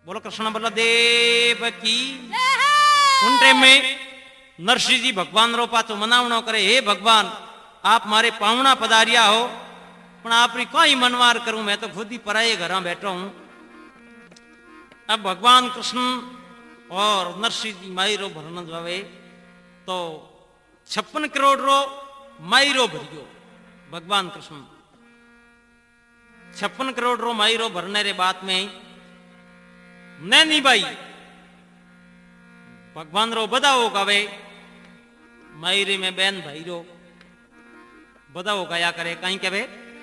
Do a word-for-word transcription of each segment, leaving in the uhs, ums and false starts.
बोलो कृष्ण बलदेव की। उन टाइम में नरसिंह जी भगवान रो पाछो मनावणो करे, हे भगवान आप मारे पावना पधारिया हो पण आपरी कोई मनवार करूं, मैं तो खुद ही पराये घर बैठो हूं। अब भगवान कृष्ण और नरसिंह जी माई रो भरण जावे तो छप्पन करोड़ रो माई रो भरियो। भगवान कृष्ण छप्पन करोड़ रो माई रो भरने रे बात में नैनी बाई भगवान रो बदाओ गावे, मायरे में बैन भाई रो बदाओ गाया करे। कहीं कहे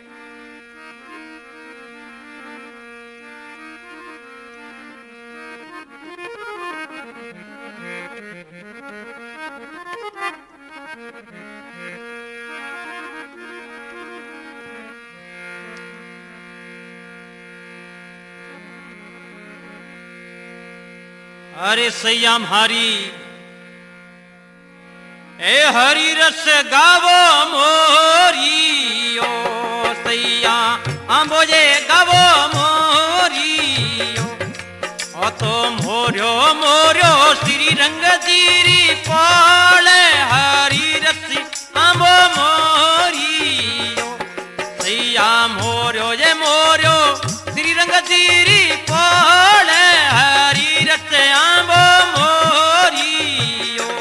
अरे सैया हरी ए हरी रस गावो मोरी ओ सैया आंबोजे गावो मोरी ओ तो मोर्यो मोर्यो श्री रंग जीरी पाले हरी रसी आंबो मोरी ओ सैया मोर्यो जे मोर्यो श्री रंग जीरी पाले हरी रस आंबो मोरियो।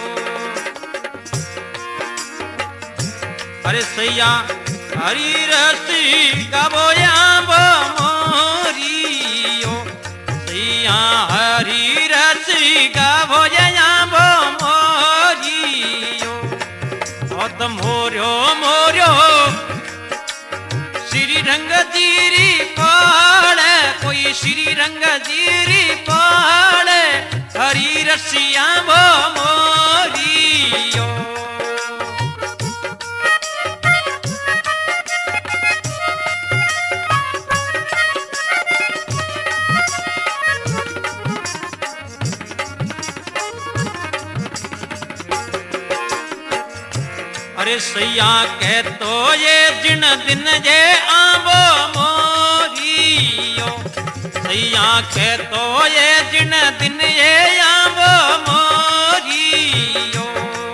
अरे सैया हरी रसी गावो आंबो मोरियो, सैया हरी रसी गावो आंबो मोरियो। ओ तो मोर्यो मोर्यो श्री रंग जीरी पाले, कोई श्री रंग जीरी पाले हरी रसिया बो मोरियो। अरे सैया कह तो ये जिन दिन जे आंबो मोरियो, सैया कह तो ये जिन दिन ये आंबो मोरियो।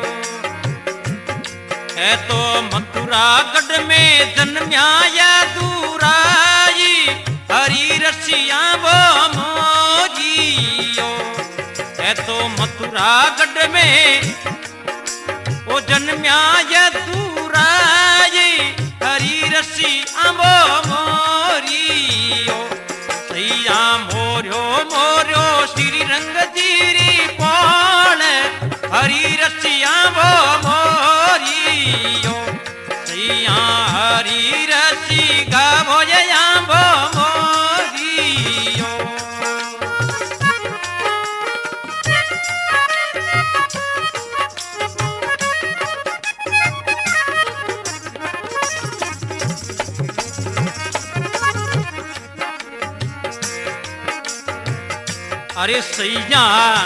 है तो मथुरा गढ़ में जन्म्या या दूराई हरी रसिया बो मोरियो। है तो मथुरा गढ़ में ओ जन्म्या या दूराई हरी रसी आंबो मोरियो। सैया मोर्यो मोर्यो श्री रंग जीरी पाल हरी रसी आंबो मोरियो, सैया हरी रसी गावो आंबो मोरियो। अरे सैया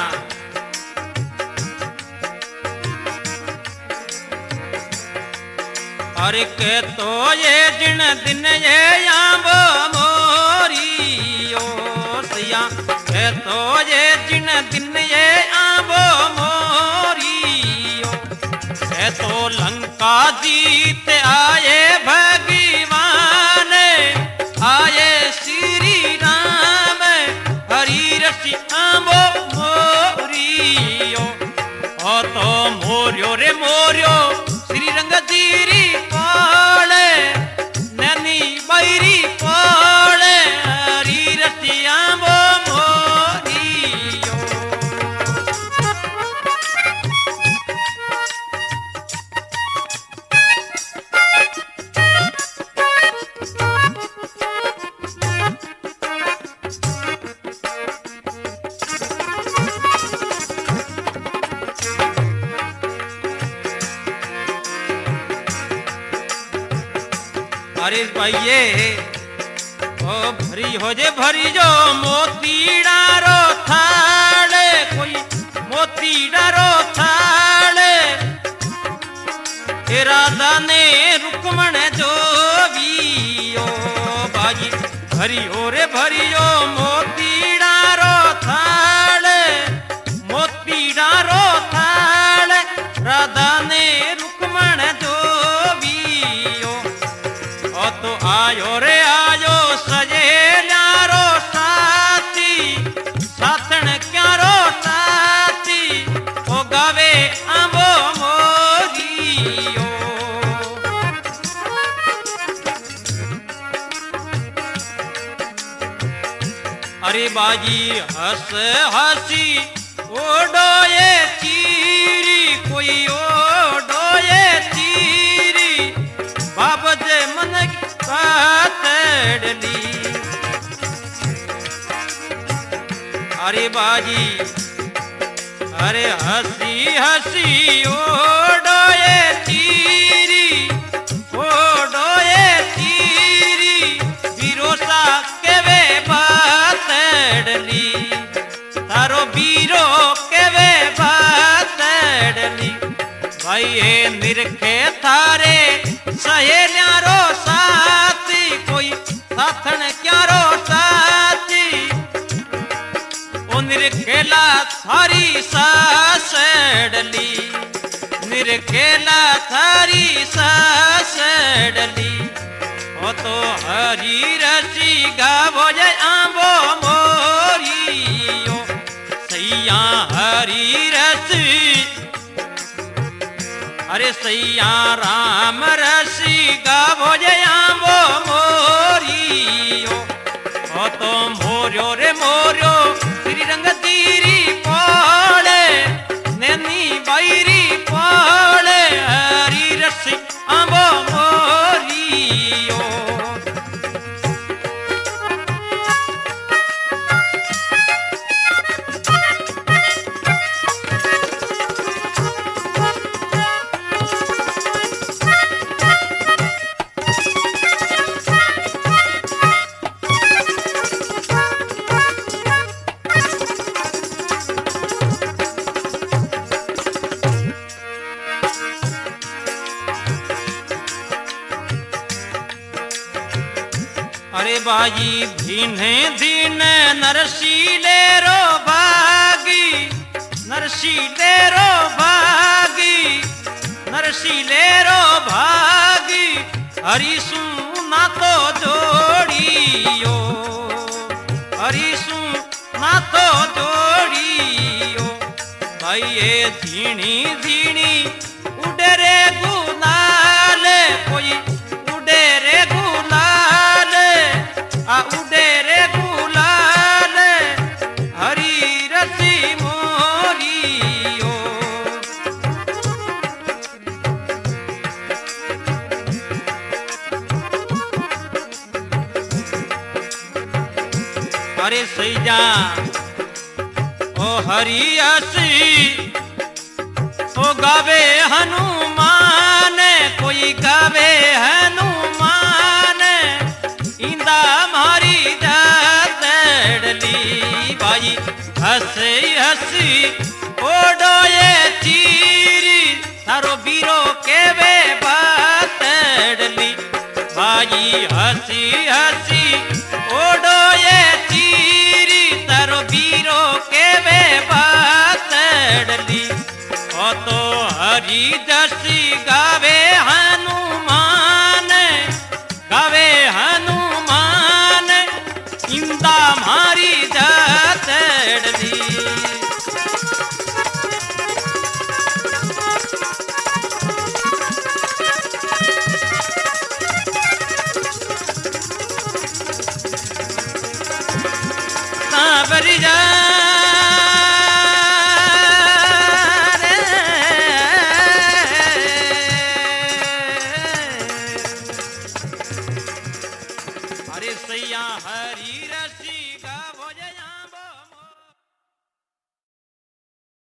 अरे कह तो ये जिन दिन ये आंबो मोरियो, सैया कह तो ये जिन दिन ये आंबो मोरियो। कह तो लंका जीत आए भगवान आए श्री राम हरी रसी आंबो मोरियो। ओ तो मोर्यो रे मोर्यो श्री रंग जीरी पाले नैनी बैरी पाले हरी रसी आंबो मोरियो। अरे भाइये ओ भरी हो जे भरी जो मोती डारो थाले, कोई मोती डारो थाले राधा ने रुक्मण जो भी ओ बाजी भरी हो रे भरी ओ मोती डारो अरे बाजी हंस हसी ओडोए चीरी कोई ओडोए चीरी बाबज मन कातड़ली अरे बाजी अरे हसी हसी ओडोए चीरी ओडोए चीरी बिरोसा केवे बातड़ली तारो बीरो केवे बातड़ली भाई ये निरखे थारे सहेल्यारो साथी कोई साथन क्यारो साथी ओ निरखेला थारी सासड़ली निरखेला थारी सासड़ली ओ तो हरी रसी गावो जय आंबो मोरियो सैया हरी रसी अरे सैया राम रसी गावो जय आंबो मोरियो ओ तो मोरियो रे मोरियो श्री रंग तीरी पाले नैनी बैरी पाले हरी रसी आंबो मोरियो अरे बाजी धीने धीने नरसीले रो भागी नरसीले रो भागी नरसीले रो भागी हरिसु ना तो जोड़ियो हरिसु ना तो जोड़ियो भाई ये धीनी धीनी उड़े रे गुलाल कोई उड़े रे गुलाल आ उड़े रे गुलाल हरी रसी मोरियो अरे सैया ओ हरी हसी ओ गावे हनुमान कोई गावे हनुमान इंदा मारी जातड़ली भाई हसी हसी ओडोए चीरी थारो बीरो केवे बातड़ली भाई हसी हसी ओडोए चीरी थारो बीरो केवे बातड़ली ओ तो हरी दसी गावे हनुमान गावे हनुमान इंदा मारी जातड़ली सावरी जा अरे सैया हरी